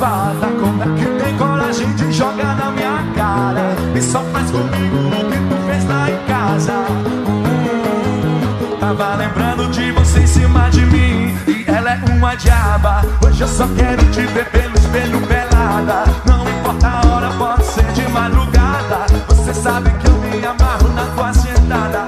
levada, como é que tem coragem de jogar na minha cara? E só faz comigo o que tu fez lá em casa. Tava lembrando de você em cima de mim, e ela é uma diaba. Hoje eu só quero te ver pelo espelho pelada. Não importa a hora, pode ser de madrugada. Você sabe que eu me amarro na tua sentada.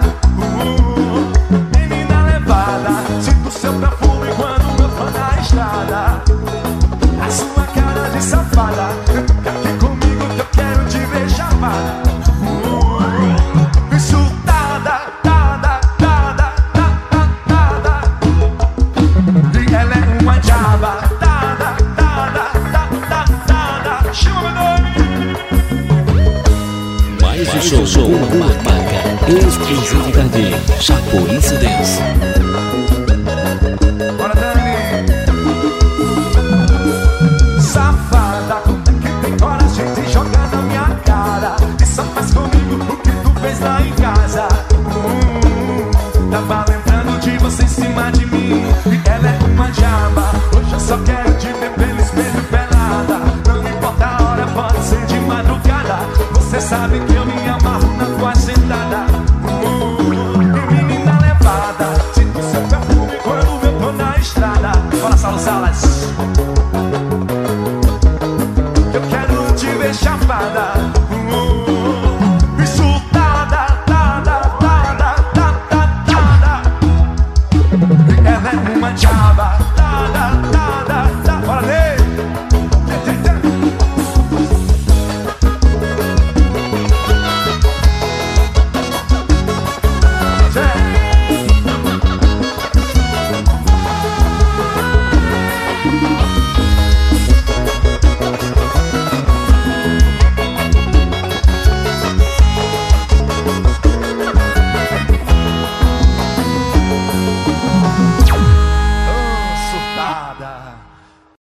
Menina levada, sinto seu perfume quando eu tô na estrada. A sua cara de safada, fica aqui comigo que eu quero te ver chapada. Insultada, tada, tada, tada, tada. E ela é uma diaba. Tada, tada, tada, tada. Chama meu nome. Mais um show, uma marca exclusividade Chapolice Dance.